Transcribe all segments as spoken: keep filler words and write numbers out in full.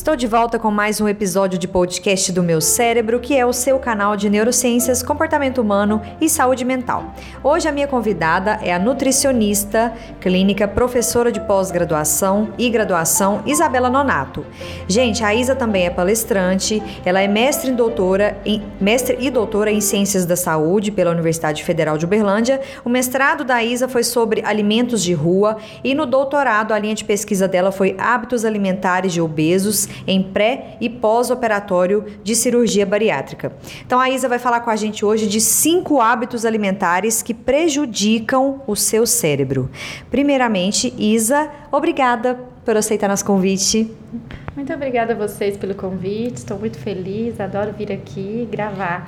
Estou de volta com mais um episódio de podcast do Meu Cérebro, que é o seu canal de neurociências, comportamento humano e saúde mental. Hoje a minha convidada é a nutricionista clínica, professora de pós-graduação e graduação, Isabela Nonato. Gente, a Isa também é palestrante, ela é mestre, em doutora, em, mestre e doutora em Ciências da Saúde pela Universidade Federal de Uberlândia. O mestrado da Isa foi sobre alimentos de rua e no doutorado a linha de pesquisa dela foi hábitos alimentares de obesos em pré e pós-operatório de cirurgia bariátrica. Então a Isa vai falar com a gente hoje de cinco hábitos alimentares que prejudicam o seu cérebro. Primeiramente, Isa, obrigada por aceitar nosso convite. Muito obrigada a vocês pelo convite, estou muito feliz, adoro vir aqui gravar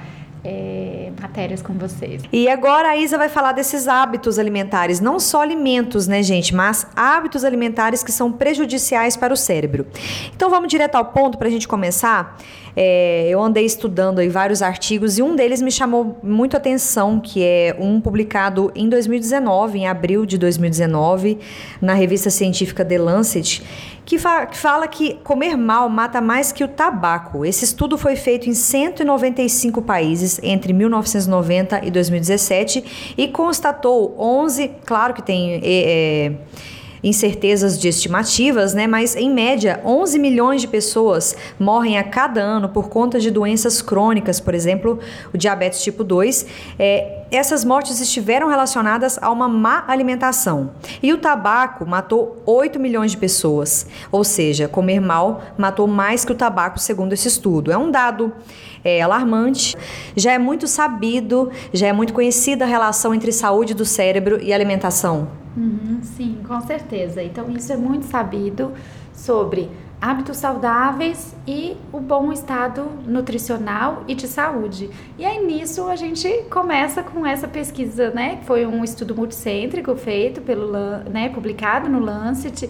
É, matérias com vocês. E agora a Isa vai falar desses hábitos alimentares, não só alimentos, né, gente, mas hábitos alimentares que são prejudiciais para o cérebro. Então vamos direto ao ponto para a gente começar. É, eu andei estudando aí vários artigos e um deles me chamou muito a atenção, que é um publicado em dois mil e dezenove, em abril de dois mil e dezenove, na revista científica The Lancet, que, fa- que fala que comer mal mata mais que o tabaco. Esse estudo foi feito em cento e noventa e cinco países entre mil novecentos e noventa e dois mil e dezessete e constatou onze, claro que tem é, é, incertezas de estimativas, né? Mas em média onze milhões de pessoas morrem a cada ano por conta de doenças crônicas, por exemplo, o diabetes tipo dois. É, essas mortes estiveram relacionadas a uma má alimentação. E o tabaco matou oito milhões de pessoas, ou seja, comer mal matou mais que o tabaco, segundo esse estudo. É um dado é, alarmante. Já é muito sabido, já é muito conhecida a relação entre saúde do cérebro e alimentação. Uhum, sim, com certeza. Então isso é muito sabido sobre hábitos saudáveis e o bom estado nutricional e de saúde. E aí nisso a gente começa com essa pesquisa, né? Que foi um estudo multicêntrico feito pelo, né, publicado no Lancet.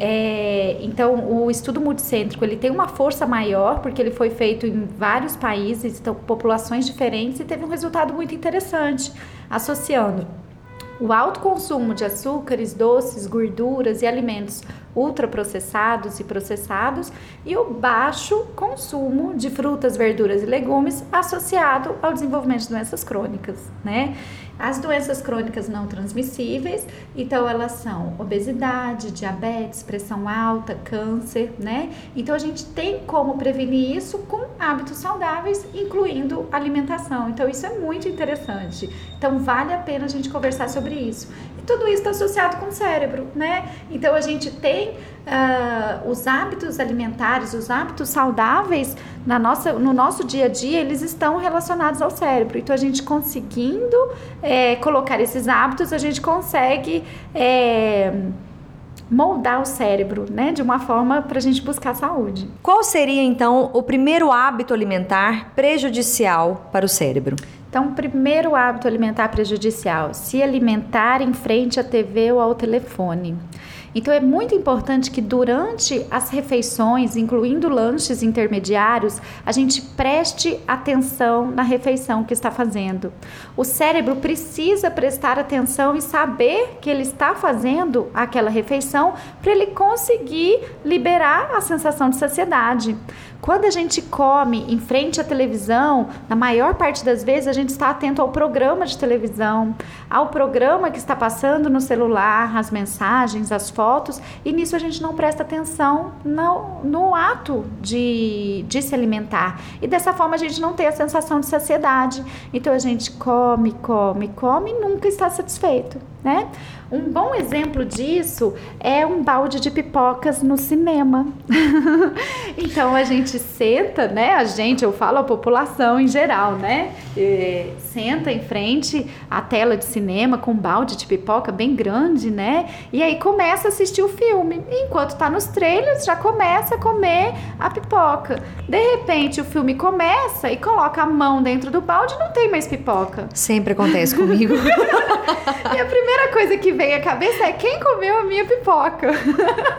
É, então o estudo multicêntrico ele tem uma força maior porque ele foi feito em vários países, então populações diferentes, e teve um resultado muito interessante, associando o alto consumo de açúcares, doces, gorduras e alimentos ultraprocessados e processados e o baixo consumo de frutas, verduras e legumes associado ao desenvolvimento de doenças crônicas, né? As doenças crônicas não transmissíveis, então elas são obesidade, diabetes, pressão alta, câncer, né? Então a gente tem como prevenir isso com hábitos saudáveis, incluindo alimentação. Então isso é muito interessante. Então vale a pena a gente conversar sobre isso. E tudo isso está associado com o cérebro, né? Então a gente tem uh, os hábitos alimentares, os hábitos saudáveis na nossa, no nosso dia a dia, eles estão relacionados ao cérebro. Então a gente conseguindo é, colocar esses hábitos, a gente consegue é, moldar o cérebro, né, de uma forma para a gente buscar saúde. Qual seria então o primeiro hábito alimentar prejudicial para o cérebro? Então, o primeiro hábito alimentar prejudicial, se alimentar em frente à T V ou ao telefone. Então, é muito importante que durante as refeições, incluindo lanches intermediários, a gente preste atenção na refeição que está fazendo. O cérebro precisa prestar atenção e saber que ele está fazendo aquela refeição para ele conseguir liberar a sensação de saciedade. Quando a gente come em frente à televisão, na maior parte das vezes a gente está atento ao programa de televisão, ao programa que está passando no celular, as mensagens, as fotos, e nisso a gente não presta atenção no, no ato de, de se alimentar. E dessa forma a gente não tem a sensação de saciedade. Então a gente come, come, come e nunca está satisfeito, né? Um bom exemplo disso é um balde de pipocas no cinema. Então a gente senta, né? A gente, eu falo a população em geral, né? É, senta em frente à tela de cinema com um balde de pipoca bem grande, né? E aí começa a assistir o filme. E enquanto tá nos trailers, já começa a comer a pipoca. De repente o filme começa e coloca a mão dentro do balde e não tem mais pipoca. Sempre acontece comigo. E a primeira coisa que vem à cabeça é quem comeu a minha pipoca.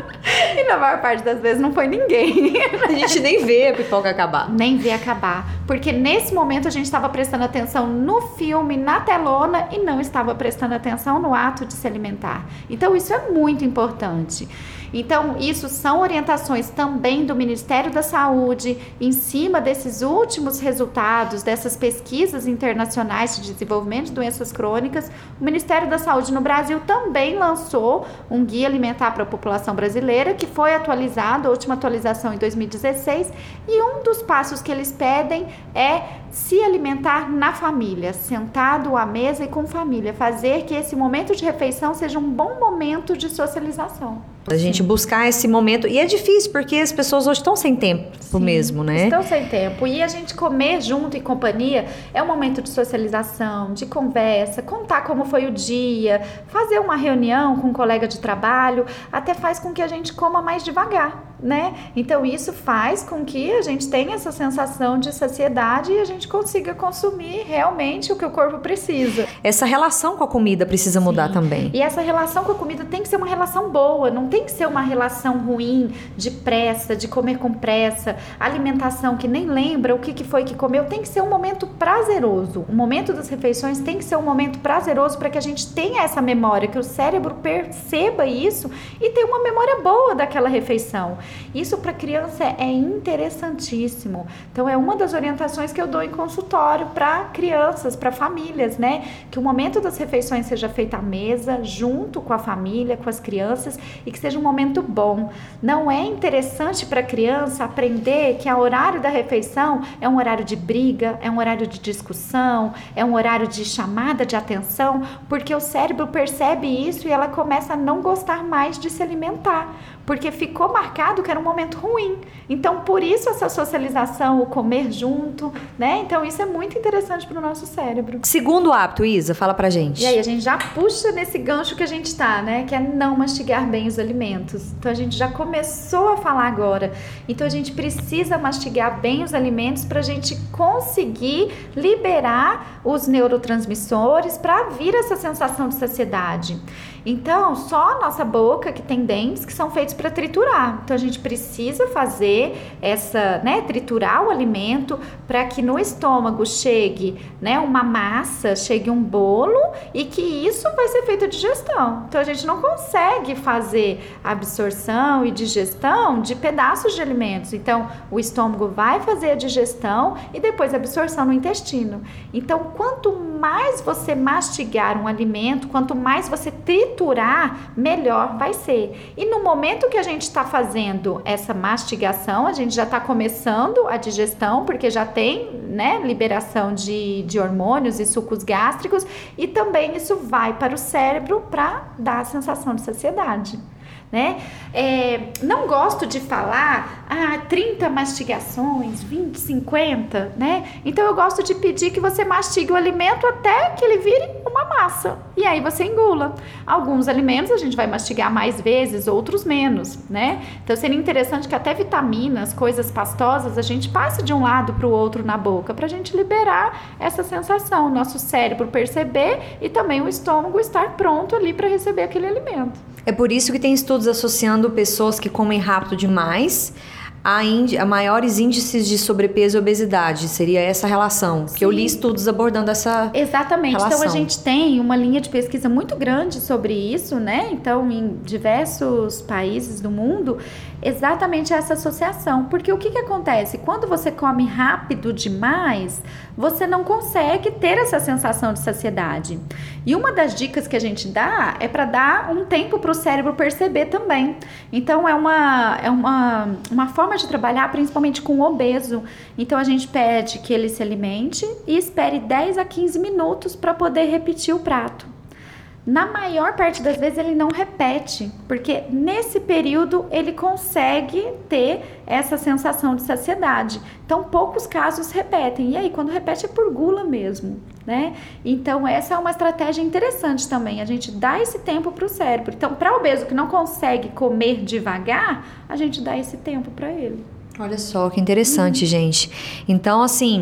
E na maior parte das vezes não foi ninguém. A gente nem vê a pipoca acabar. Nem vê acabar. Porque nesse momento a gente estava prestando atenção no filme, na telona, e não estava prestando atenção no ato de se alimentar. Então isso é muito importante. Então, isso são orientações também do Ministério da Saúde, em cima desses últimos resultados, dessas pesquisas internacionais de desenvolvimento de doenças crônicas. O Ministério da Saúde no Brasil também lançou um guia alimentar para a população brasileira, que foi atualizado, a última atualização em dois mil e dezesseis, e um dos passos que eles pedem é se alimentar na família, sentado à mesa e com família, fazer que esse momento de refeição seja um bom momento de socialização. A gente buscar esse momento, e é difícil porque as pessoas hoje estão sem tempo. Sim, mesmo, né? Estão sem tempo, e a gente comer junto em companhia é um momento de socialização, de conversa, contar como foi o dia, fazer uma reunião com um colega de trabalho, até faz com que a gente coma mais devagar, né? Então isso faz com que a gente tenha essa sensação de saciedade e a gente consiga consumir realmente o que o corpo precisa. Essa relação com a comida precisa Sim. mudar também. E essa relação com a comida tem que ser uma relação boa, não tem que ser uma relação ruim, de pressa, de comer com pressa, alimentação que nem lembra o que, que foi que comeu. Tem que ser um momento prazeroso. O momento das refeições tem que ser um momento prazeroso para que a gente tenha essa memória, que o cérebro perceba isso e tenha uma memória boa daquela refeição. Isso para criança é interessantíssimo. Então é uma das orientações que eu dou em consultório para crianças, para famílias, né? Que o momento das refeições seja feito à mesa, junto com a família, com as crianças, e que seja um momento bom. Não é interessante para a criança aprender que o horário da refeição é um horário de briga, é um horário de discussão, é um horário de chamada de atenção, porque o cérebro percebe isso e ela começa a não gostar mais de se alimentar, porque ficou marcado que era um momento ruim. Então, por isso essa socialização, o comer junto, né? Então, isso é muito interessante para o nosso cérebro. Segundo hábito, Isa, fala pra gente. E aí, a gente já puxa nesse gancho que a gente tá, né? Que é não mastigar bem os alimentos. Então, a gente já começou a falar agora. Então, a gente precisa mastigar bem os alimentos para a gente conseguir liberar os neurotransmissores para vir essa sensação de saciedade. Então, só a nossa boca que tem dentes que são feitos para triturar. Então, a gente precisa fazer essa, né, triturar o alimento para que no estômago chegue, né, uma massa, chegue um bolo e que isso vai ser feito a digestão. Então, a gente não consegue fazer absorção e digestão de pedaços de alimentos. Então, o estômago vai fazer a digestão e depois a absorção no intestino. Então, quanto mais você mastigar um alimento, quanto mais você triturar, melhor vai ser. E no momento que a gente está fazendo essa mastigação, a gente já está começando a digestão, porque já tem, né, liberação de, de hormônios e sucos gástricos, e também isso vai para o cérebro para dar a sensação de saciedade. Né? É, não gosto de falar ah, trinta mastigações, vinte, cinquenta, né? Então eu gosto de pedir que você mastigue o alimento até que ele vire uma massa e aí você engula. Alguns alimentos a gente vai mastigar mais vezes, outros menos, né? Então seria interessante que até vitaminas, coisas pastosas, a gente passe de um lado para o outro na boca para a gente liberar essa sensação, o nosso cérebro perceber e também o estômago estar pronto ali para receber aquele alimento. É por isso que tem estudos associando pessoas que comem rápido demais a, indi- a maiores índices de sobrepeso e obesidade. Seria essa relação. Sim. Que eu li estudos abordando essa Exatamente. relação. Então, a gente tem uma linha de pesquisa muito grande sobre isso, né? Então, em diversos países do mundo, exatamente essa associação. Porque o que que acontece? Quando você come rápido demais, você não consegue ter essa sensação de saciedade. E uma das dicas que a gente dá é para dar um tempo para o cérebro perceber também. Então, é uma, é uma, uma forma de trabalhar principalmente com o obeso. Então, a gente pede que ele se alimente e espere dez a quinze minutos para poder repetir o prato. Na maior parte das vezes ele não repete, porque nesse período ele consegue ter essa sensação de saciedade. Então, poucos casos repetem. E aí, quando repete é por gula mesmo, né? Então, essa é uma estratégia interessante também, a gente dá esse tempo para o cérebro. Então, para o obeso que não consegue comer devagar, a gente dá esse tempo para ele. Olha só, que interessante, uhum. gente. Então, assim,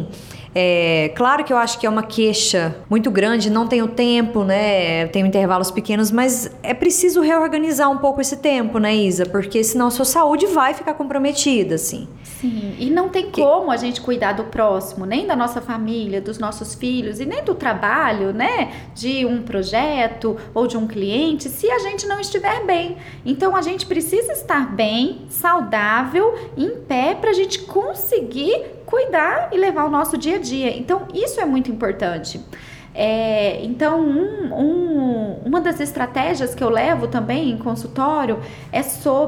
É, claro que eu acho que é uma queixa muito grande, não tenho tempo, né? Tenho intervalos pequenos, mas é preciso reorganizar um pouco esse tempo, né, Isa? Porque senão a sua saúde vai ficar comprometida, assim. Sim, e não tem como a gente cuidar do próximo, nem da nossa família, dos nossos filhos e nem do trabalho, né, de um projeto ou de um cliente, se a gente não estiver bem. Então a gente precisa estar bem, saudável, em pé, para a gente conseguir cuidar e levar o nosso dia a dia. Então isso é muito importante. É, então, um, um, uma das estratégias que eu levo também em consultório é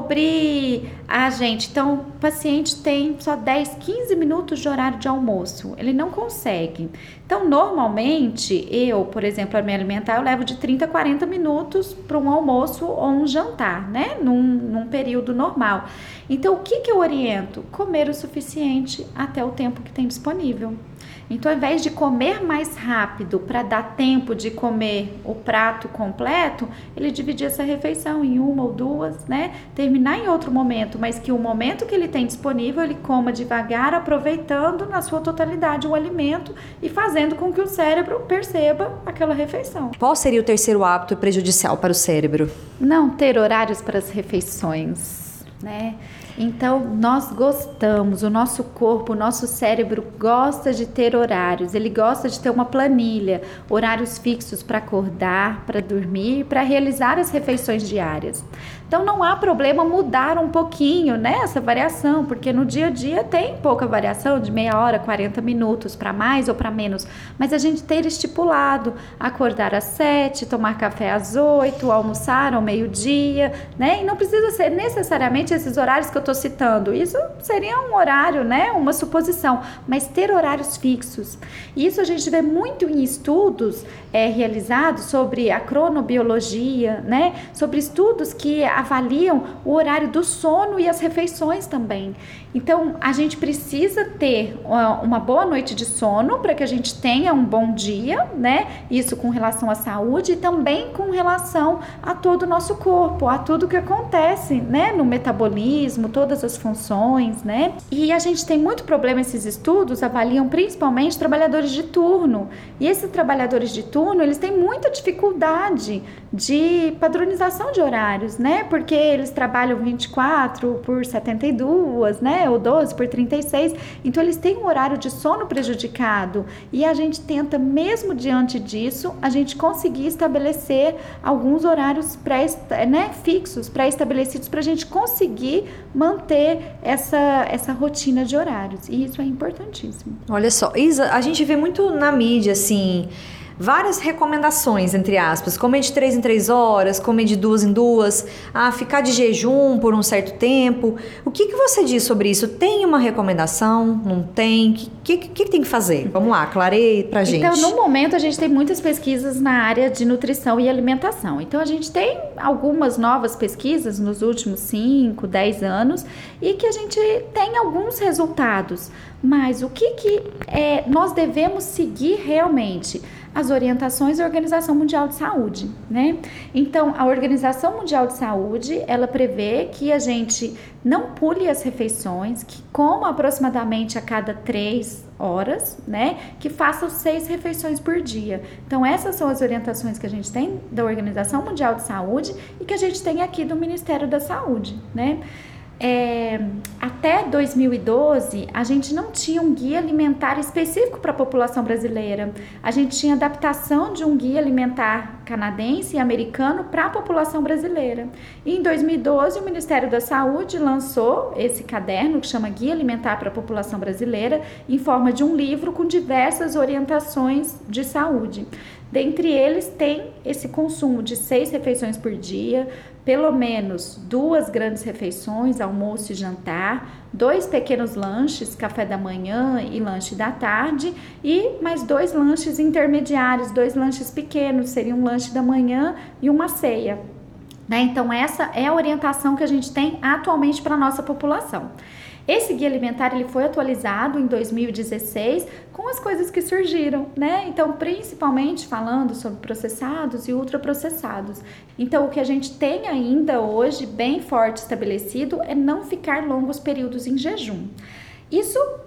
sobre a gente. Então, o paciente tem só dez, quinze minutos de horário de almoço, ele não consegue. Então, normalmente, eu, por exemplo, para me alimentar, eu levo de trinta a quarenta minutos para um almoço ou um jantar, né? Num, num período normal. Então, o que, que eu oriento? Comer o suficiente até o tempo que tem disponível. Então, ao invés de comer mais rápido para dar tempo de comer o prato completo, ele dividir essa refeição em uma ou duas, né? Terminar em outro momento, mas que o momento que ele tem disponível, ele coma devagar, aproveitando na sua totalidade o alimento e fazendo com que o cérebro perceba aquela refeição. Qual seria o terceiro hábito prejudicial para o cérebro? Não ter horários para as refeições, né? Então, nós gostamos, o nosso corpo, o nosso cérebro gosta de ter horários, ele gosta de ter uma planilha, horários fixos para acordar, para dormir, para realizar as refeições diárias. Então, não há problema mudar um pouquinho, né, essa variação, porque no dia a dia tem pouca variação, de meia hora, quarenta minutos, para mais ou para menos, mas a gente ter estipulado, acordar às sete, tomar café às oito, almoçar ao meio-dia, né, e não precisa ser necessariamente esses horários que eu estou citando, isso seria um horário, né, uma suposição, mas ter horários fixos. Isso a gente vê muito em estudos é, realizados sobre a cronobiologia, né, sobre estudos que avaliam o horário do sono e as refeições também. Então, a gente precisa ter uma boa noite de sono para que a gente tenha um bom dia, né? Isso com relação à saúde e também com relação a todo o nosso corpo, a tudo que acontece, né? No metabolismo, todas as funções, né? E a gente tem muito problema, esses estudos avaliam principalmente trabalhadores de turno. E esses trabalhadores de turno, eles têm muita dificuldade de padronização de horários, né? Porque eles trabalham vinte e quatro por setenta e duas, né? Ou doze por trinta e seis, então eles têm um horário de sono prejudicado e a gente tenta, mesmo diante disso, a gente conseguir estabelecer alguns horários pré, né, fixos, pré-estabelecidos para a gente conseguir manter essa, essa rotina de horários, e isso é importantíssimo. Olha só, Isa, a gente vê muito na mídia, assim, várias recomendações, entre aspas, comer de três em três horas, comer de duas em duas, ah, ficar de jejum por um certo tempo. O que, que você diz sobre isso? Tem uma recomendação? Não tem? O que, que, que tem que fazer? Vamos lá, clareie pra gente. Então, no momento, a gente tem muitas pesquisas na área de nutrição e alimentação. Então, a gente tem algumas novas pesquisas nos últimos cinco, dez anos e que a gente tem alguns resultados. Mas o que, que é, nós devemos seguir realmente? As orientações da Organização Mundial de Saúde, né? Então, a Organização Mundial de Saúde, ela prevê que a gente não pule as refeições, que coma aproximadamente a cada três horas, né? Que faça seis refeições por dia. Então, essas são as orientações que a gente tem da Organização Mundial de Saúde e que a gente tem aqui do Ministério da Saúde, né? É, até dois mil e doze, a gente não tinha um guia alimentar específico para a população brasileira. A gente tinha adaptação de um guia alimentar canadense e americano para a população brasileira. E em dois mil e doze, o Ministério da Saúde lançou esse caderno que chama Guia Alimentar para a População Brasileira, em forma de um livro com diversas orientações de saúde. Dentre eles tem esse consumo de seis refeições por dia, pelo menos duas grandes refeições, almoço e jantar, dois pequenos lanches, café da manhã e lanche da tarde, e mais dois lanches intermediários, dois lanches pequenos, seria um lanche da manhã e uma ceia. Né? Então, essa é a orientação que a gente tem atualmente para a nossa população. Esse guia alimentar ele foi atualizado em dois mil e dezesseis com as coisas que surgiram, né? Então, principalmente falando sobre processados e ultraprocessados. Então, o que a gente tem ainda hoje bem forte estabelecido é não ficar longos períodos em jejum. Isso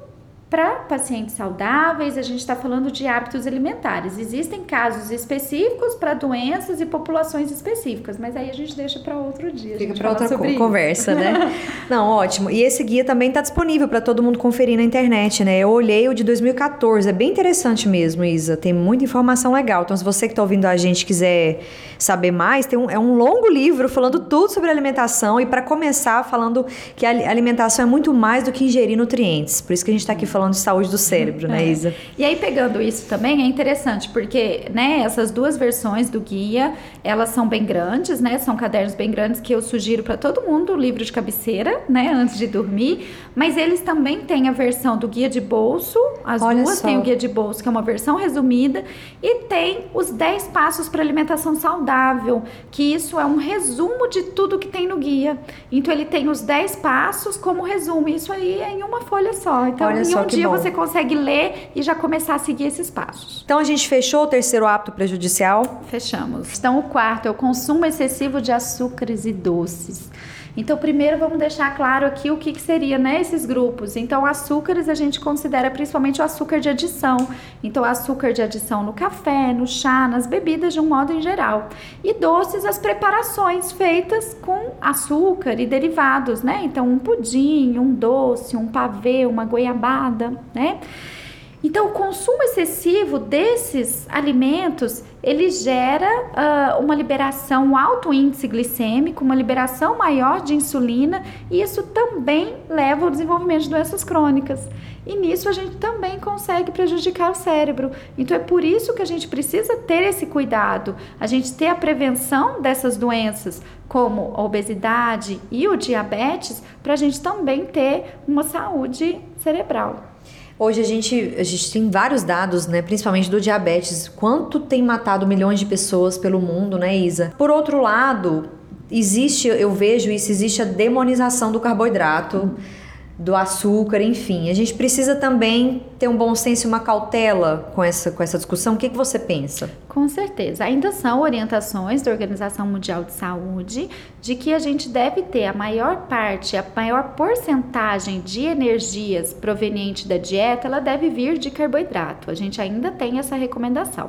Para pacientes saudáveis, a gente está falando de hábitos alimentares. Existem casos específicos para doenças e populações específicas, mas aí a gente deixa para outro dia. Fica para outra conversa, né? Não, ótimo. E esse guia também está disponível para todo mundo conferir na internet, né? Eu olhei o de dois mil e quatorze, é bem interessante mesmo, Isa. Tem muita informação legal. Então, se você que está ouvindo a gente quiser saber mais, tem um, é um longo livro falando tudo sobre alimentação e para começar falando que a alimentação é muito mais do que ingerir nutrientes. Por isso que a gente está aqui falando falando de saúde do cérebro, né, Isa? E aí, pegando isso também, é interessante, porque, né, essas duas versões do guia, elas são bem grandes, né, são cadernos bem grandes que eu sugiro para todo mundo, o livro de cabeceira, né, antes de dormir, mas eles também têm a versão do guia de bolso, as Olha duas só. têm o guia de bolso, que é uma versão resumida, e tem os dez passos para alimentação saudável, que isso é um resumo de tudo que tem no guia. Então, ele tem os dez passos como resumo, isso aí é em uma folha só. Então, Olha em só um que dia bom. você consegue ler e já começar a seguir esses passos. Então, a gente fechou o terceiro hábito prejudicial? Fechamos. Então, o quarto é o consumo excessivo de açúcares e doces. Então, primeiro vamos deixar claro aqui o que, que seria, né, esses grupos. Então, açúcares a gente considera principalmente o açúcar de adição. Então, açúcar de adição no café, no chá, nas bebidas de um modo em geral. E doces, as preparações feitas com açúcar e derivados, né? Então, um pudim, um doce, um pavê, uma goiabada, né? Então, o consumo excessivo desses alimentos, ele gera uh, uma liberação, um alto índice glicêmico, uma liberação maior de insulina, e isso também leva ao desenvolvimento de doenças crônicas. E nisso a gente também consegue prejudicar o cérebro. Então, é por isso que a gente precisa ter esse cuidado, a gente ter a prevenção dessas doenças, como a obesidade e o diabetes, para a gente também ter uma saúde cerebral. Hoje a gente, a gente tem vários dados, né, principalmente do diabetes, quanto tem matado milhões de pessoas pelo mundo, né, Isa? Por outro lado, existe, eu vejo isso, existe a demonização do carboidrato, do açúcar, enfim. A gente precisa também ter um bom senso e uma cautela com essa, com essa discussão. O que, que você pensa? Com certeza. Ainda são orientações da Organização Mundial de Saúde de que a gente deve ter a maior parte, a maior porcentagem de energias proveniente da dieta, ela deve vir de carboidrato. A gente ainda tem essa recomendação.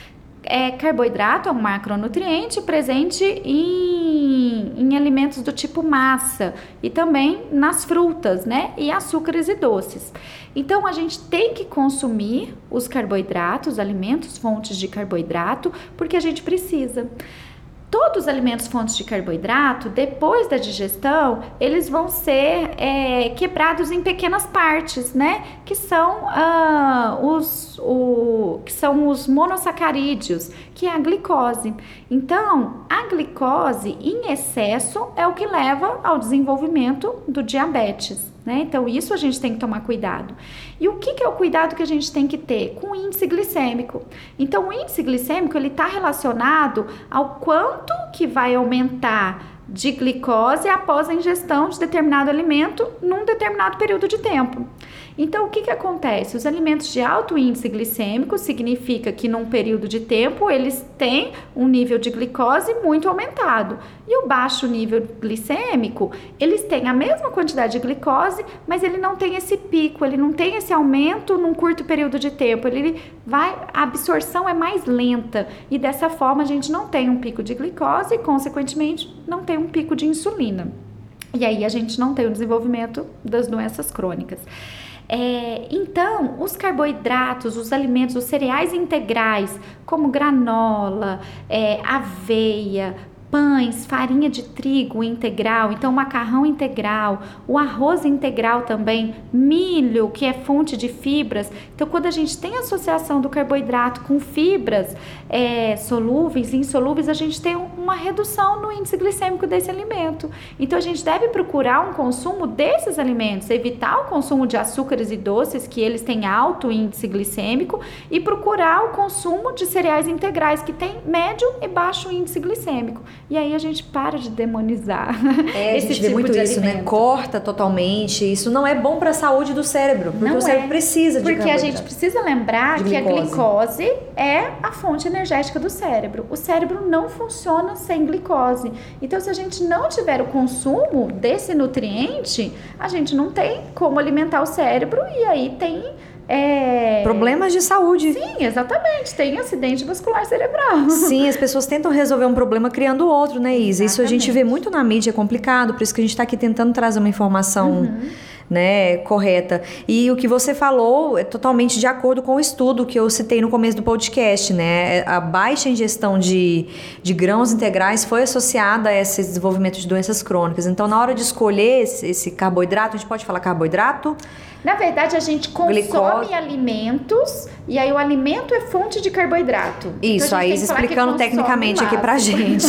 É, carboidrato é um macronutriente presente em, em alimentos do tipo massa e também nas frutas, né? E açúcares e doces. Então, a gente tem que consumir os carboidratos, alimentos fontes de carboidrato, porque a gente precisa. Todos os alimentos fontes de carboidrato, depois da digestão, eles vão ser é, quebrados em pequenas partes, né? Que são, ah, os, o, que são os monossacarídeos, que é a glicose. Então, a glicose em excesso é o que leva ao desenvolvimento do diabetes, né? Então, isso a gente tem que tomar cuidado. E o que, que é o cuidado que a gente tem que ter? Com o índice glicêmico. Então, o índice glicêmico, ele está relacionado ao quanto que vai aumentar de glicose após a ingestão de determinado alimento num determinado período de tempo. Então, o que que acontece? Os alimentos de alto índice glicêmico significa que num período de tempo eles têm um nível de glicose muito aumentado. E o baixo nível glicêmico, eles têm a mesma quantidade de glicose, mas ele não tem esse pico, ele não tem esse aumento num curto período de tempo. Ele vai, a absorção é mais lenta e dessa forma a gente não tem um pico de glicose e, consequentemente, não tem um pico de insulina. E aí a gente não tem o desenvolvimento das doenças crônicas. É, então, os carboidratos, os alimentos, os cereais integrais, como granola, é, aveia, pães, farinha de trigo integral, então macarrão integral, o arroz integral também, milho, que é fonte de fibras. Então, quando a gente tem associação do carboidrato com fibras é, solúveis e insolúveis, a gente tem uma redução no índice glicêmico desse alimento. Então, a gente deve procurar um consumo desses alimentos, evitar o consumo de açúcares e doces, que eles têm alto índice glicêmico, e procurar o consumo de cereais integrais, que tem médio e baixo índice glicêmico. E aí a gente para de demonizar é, esse a gente tipo vê muito de isso, alimento. né? Corta totalmente. Isso não é bom para a saúde do cérebro, porque não o cérebro é. precisa de Porque a gente precisa lembrar que a glicose é a fonte energética do cérebro. O cérebro não funciona sem glicose. Então, se a gente não tiver o consumo desse nutriente, a gente não tem como alimentar o cérebro e aí tem... É... problemas de saúde. Sim, exatamente. Tem acidente vascular cerebral. Sim, as pessoas tentam resolver um problema criando outro, né, Isa? Exatamente. Isso a gente vê muito na mídia, é complicado, por isso que a gente está aqui tentando trazer uma informação... Uhum. Né, correta. E o que você falou é totalmente de acordo com o estudo que eu citei no começo do podcast, né? A baixa ingestão de, de grãos integrais foi associada a esse desenvolvimento de doenças crônicas. Então, na hora de escolher esse, esse carboidrato, a gente pode falar carboidrato? Na verdade, a gente consome Glicose. alimentos e aí o alimento é fonte de carboidrato. Isso, então, aí explicando tecnicamente aqui pra gente.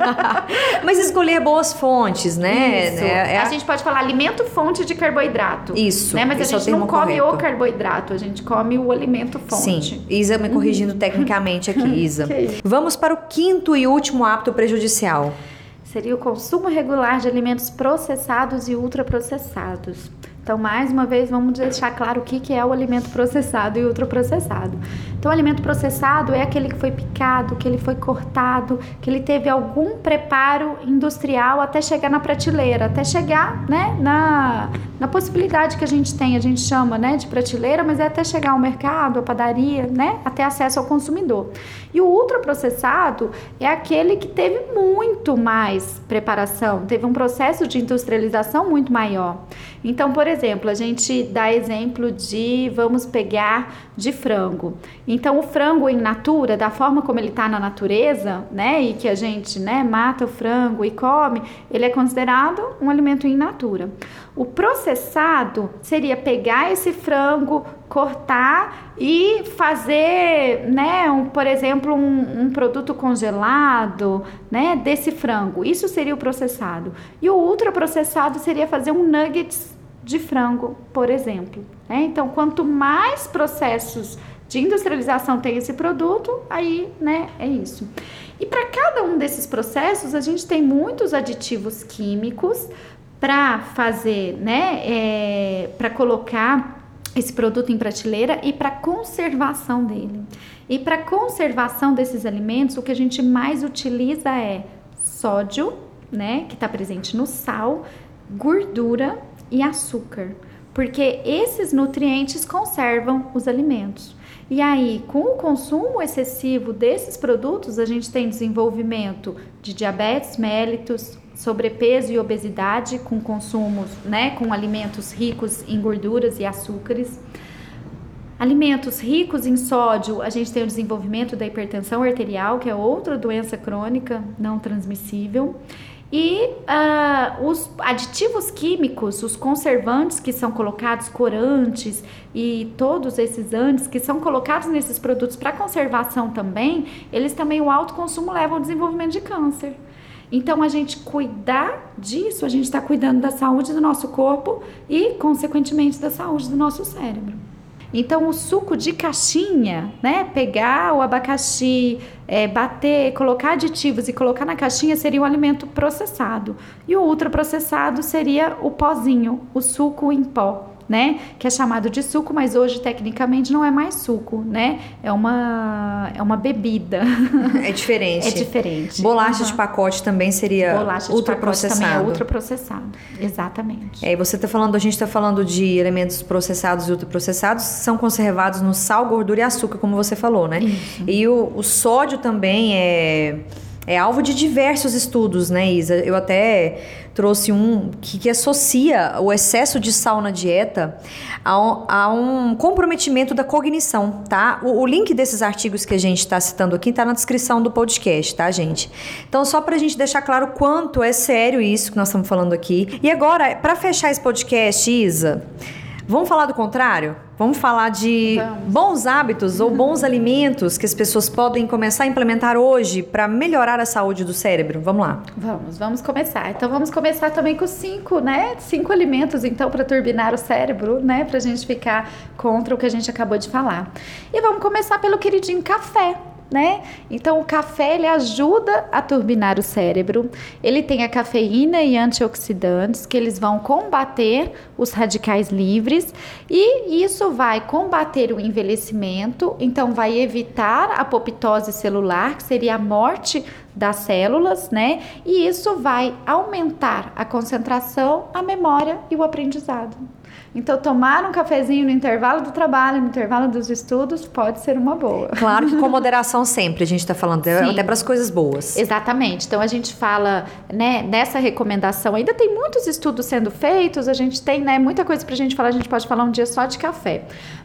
Mas escolher boas fontes, né? Isso. É, é a... a gente pode falar alimento fonte de carboidrato. Isso. Né? Mas isso a gente é o não come correto. o carboidrato, a gente come o alimento fonte. Sim, Isa me corrigindo tecnicamente aqui, Isa. Vamos para o quinto e último hábito prejudicial. Seria o consumo regular de alimentos processados e ultraprocessados. Então, mais uma vez, vamos deixar claro o que, que é o alimento processado e ultraprocessado. Então, o alimento processado é aquele que foi picado, que ele foi cortado, que ele teve algum preparo industrial até chegar na prateleira, até chegar, né, na, na possibilidade que a gente tem, a gente chama, né, de prateleira, mas é até chegar ao mercado, à padaria, né, até acesso ao consumidor. E o ultraprocessado é aquele que teve muito mais preparação, teve um processo de industrialização muito maior. Então, por exemplo, a gente dá exemplo de, vamos pegar de frango. Então, o frango in natura, da forma como ele está na natureza, né, e que a gente, né, mata o frango e come, ele é considerado um alimento in natura. O processado seria pegar esse frango, cortar e fazer, né, um, por exemplo, um, um produto congelado, né, desse frango. Isso seria o processado. E o ultraprocessado seria fazer um nuggets de frango, por exemplo. Né? Então, quanto mais processos de industrialização tem esse produto, aí, né, é isso. E para cada um desses processos, a gente tem muitos aditivos químicos para fazer, né, é, para colocar esse produto em prateleira e para conservação dele. E para conservação desses alimentos, o que a gente mais utiliza é sódio, né, que está presente no sal, gordura e açúcar, porque esses nutrientes conservam os alimentos. E aí, com o consumo excessivo desses produtos, a gente tem desenvolvimento de diabetes mellitus, sobrepeso e obesidade com consumos, né, com alimentos ricos em gorduras e açúcares. Alimentos ricos em sódio, a gente tem o desenvolvimento da hipertensão arterial, que é outra doença crônica não transmissível. E uh, os aditivos químicos, os conservantes que são colocados, corantes e todos esses antes que são colocados nesses produtos para conservação também, eles também, o alto consumo leva ao desenvolvimento de câncer. Então, a gente cuidar disso, a gente está cuidando da saúde do nosso corpo e, consequentemente, da saúde do nosso cérebro. Então, o suco de caixinha, né, pegar o abacaxi, é, bater, colocar aditivos e colocar na caixinha seria um alimento processado. E o ultraprocessado seria o pozinho, o suco em pó, né, que é chamado de suco, mas hoje tecnicamente não é mais suco, né, é uma, é uma bebida. É diferente. É diferente. Bolacha uhum. de pacote também seria Bolacha de ultraprocessado. pacote também é ultraprocessado, exatamente. É, e você tá falando, a gente está falando de elementos processados e ultraprocessados, são conservados no sal, gordura e açúcar, como você falou, né? Isso. E o, o sódio também é... É alvo de diversos estudos, né, Isa? Eu até trouxe um que, que associa o excesso de sal na dieta a um, a um comprometimento da cognição, tá? O, o link desses artigos que a gente está citando aqui está na descrição do podcast, tá, gente? Então, só pra gente deixar claro quanto é sério isso que nós estamos falando aqui. E agora, para fechar esse podcast, Isa, vamos falar do contrário? Vamos falar de vamos. bons hábitos ou bons alimentos que as pessoas podem começar a implementar hoje para melhorar a saúde do cérebro? Vamos lá. Vamos, vamos começar. Então, vamos começar também com cinco, né? Cinco alimentos, então, para turbinar o cérebro, né? Pra gente ficar contra o que a gente acabou de falar. E vamos começar pelo queridinho café. né? Então, o café, ele ajuda a turbinar o cérebro. Ele tem a cafeína e antioxidantes, que eles vão combater os radicais livres. E isso vai combater o envelhecimento. Então, vai evitar a apoptose celular, que seria a morte das células, né? E isso vai aumentar a concentração, a memória e o aprendizado. Então, tomar um cafezinho no intervalo do trabalho, no intervalo dos estudos, pode ser uma boa. Claro que com moderação sempre, a gente está falando, Sim. até para as coisas boas. Exatamente. Então, a gente fala, né, nessa recomendação, ainda tem muitos estudos sendo feitos, a gente tem, né, muita coisa para a gente falar, a gente pode falar um dia só de café.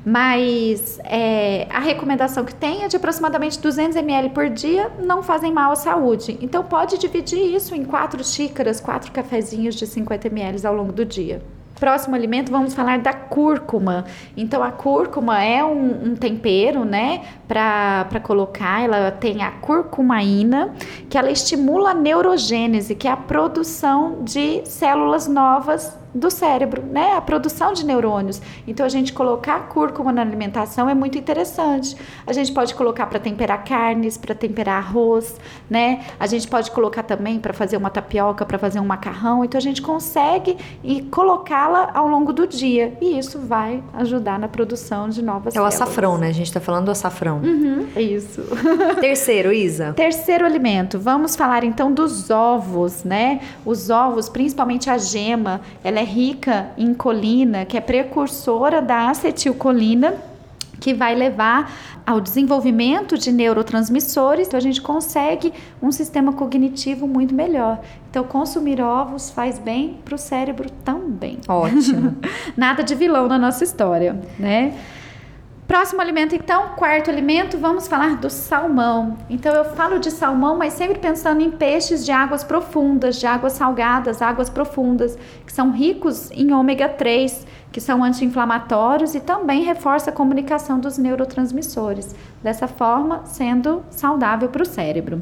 Mas é, a recomendação que tem é de aproximadamente duzentos mililitros por dia, não fazem mal à saúde. Então, pode dividir isso em quatro xícaras, quatro cafezinhos de cinquenta mililitros ao longo do dia. Próximo alimento, vamos falar da cúrcuma. Então, a cúrcuma é um, um tempero, né, para colocar. Ela tem a curcumaína, que ela estimula a neurogênese, que é a produção de células novas do cérebro, né? A produção de neurônios. Então, a gente colocar cúrcuma na alimentação é muito interessante. A gente pode colocar para temperar carnes, para temperar arroz, né? A gente pode colocar também para fazer uma tapioca, para fazer um macarrão. Então, a gente consegue e colocá-la ao longo do dia. E isso vai ajudar na produção de novas células. É o células. açafrão, né? A gente está falando do açafrão. Uhum, é isso. Terceiro, Isa. Terceiro alimento. Vamos falar, então, dos ovos, né? Os ovos, principalmente a gema, ela é rica em colina, que é precursora da acetilcolina, que vai levar ao desenvolvimento de neurotransmissores. Então, a gente consegue um sistema cognitivo muito melhor. Então, consumir ovos faz bem para o cérebro também. Ótimo. Nada de vilão na nossa história, né? Próximo alimento, então, quarto alimento, vamos falar do salmão. Então, eu falo de salmão, mas sempre pensando em peixes de águas profundas, de águas salgadas, águas profundas, que são ricos em ômega três, que são anti-inflamatórios e também reforça a comunicação dos neurotransmissores, dessa forma, sendo saudável para o cérebro.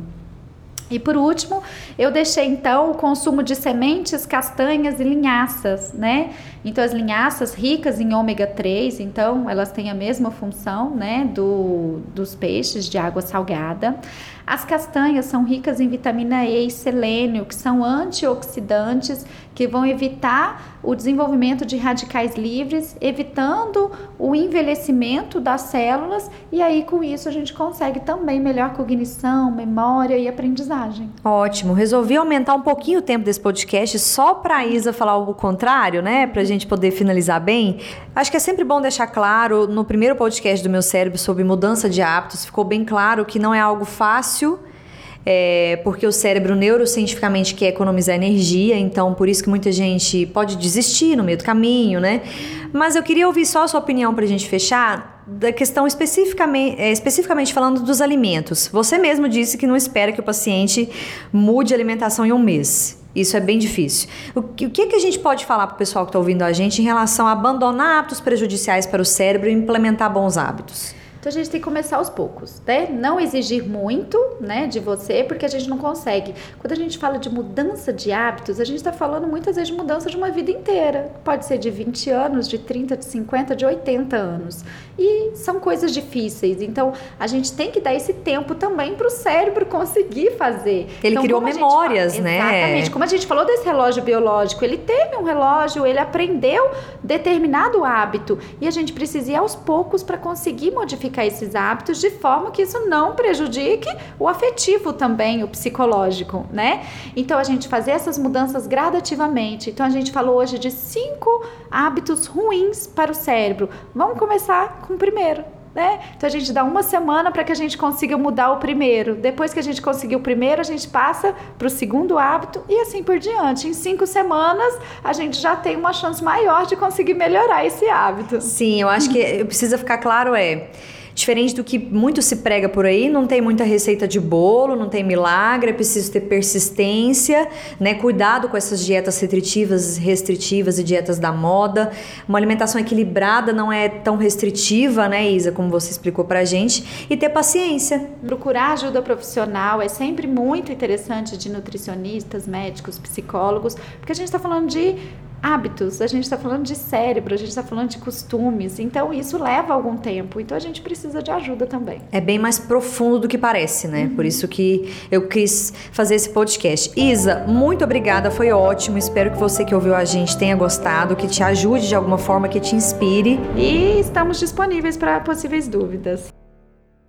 E por último, eu deixei então o consumo de sementes, castanhas e linhaças, né? Então, as linhaças ricas em ômega três, então, elas têm a mesma função, né, do, dos peixes de água salgada. As castanhas são ricas em vitamina E e selênio, que são antioxidantes, que vão evitar o desenvolvimento de radicais livres, evitando o envelhecimento das células, e aí com isso a gente consegue também melhor cognição, memória e aprendizagem. Ótimo, resolvi aumentar um pouquinho o tempo desse podcast só para a Isa falar o contrário, né, para a gente poder finalizar bem. Acho que é sempre bom deixar claro, no primeiro podcast do Meu Cérebro sobre mudança de hábitos, ficou bem claro que não é algo fácil, É, porque o cérebro neurocientificamente quer economizar energia, então por isso que muita gente pode desistir no meio do caminho, né? Mas eu queria ouvir só a sua opinião para a gente fechar da questão especificamente, é, especificamente falando dos alimentos. Você mesmo disse que não espera que o paciente mude a alimentação em um mês. Isso é bem difícil. O que, o que, que a gente pode falar para o pessoal que está ouvindo a gente em relação a abandonar hábitos prejudiciais para o cérebro e implementar bons hábitos? Então, a gente tem que começar aos poucos, né? Não exigir muito, né, de você, porque a gente não consegue. Quando a gente fala de mudança de hábitos, a gente está falando muitas vezes de mudança de uma vida inteira. Pode ser de vinte anos, de trinta, de cinquenta, de oitenta anos. E são coisas difíceis. Então, a gente tem que dar esse tempo também para o cérebro conseguir fazer. Ele então, criou memórias, fala, né? Exatamente. Como a gente falou desse relógio biológico, ele teve um relógio, ele aprendeu determinado hábito. E a gente precisa ir aos poucos para conseguir modificar esses hábitos de forma que isso não prejudique o afetivo também, o psicológico, né? Então, a gente fazer essas mudanças gradativamente. Então, a gente falou hoje de cinco hábitos ruins para o cérebro. Vamos começar com o primeiro, né? Então, a gente dá uma semana para que a gente consiga mudar o primeiro. Depois que a gente conseguir o primeiro, a gente passa para o segundo hábito e assim por diante. Em cinco semanas, a gente já tem uma chance maior de conseguir melhorar esse hábito. Sim, eu acho que precisa ficar claro é... Diferente do que muito se prega por aí, não tem muita receita de bolo, não tem milagre, é preciso ter persistência, né? Cuidado com essas dietas restritivas, restritivas e dietas da moda. Uma alimentação equilibrada não é tão restritiva, né, Isa, como você explicou pra gente, e ter paciência. Procurar ajuda profissional é sempre muito interessante, de nutricionistas, médicos, psicólogos, porque a gente está falando de hábitos, a gente está falando de cérebro, a gente está falando de costumes, então isso leva algum tempo, então a gente precisa de ajuda também. É bem mais profundo do que parece, né? Uhum. Por isso que eu quis fazer esse podcast. Isa, muito obrigada, foi ótimo, espero que você que ouviu a gente tenha gostado, que te ajude de alguma forma, que te inspire. E estamos disponíveis para possíveis dúvidas.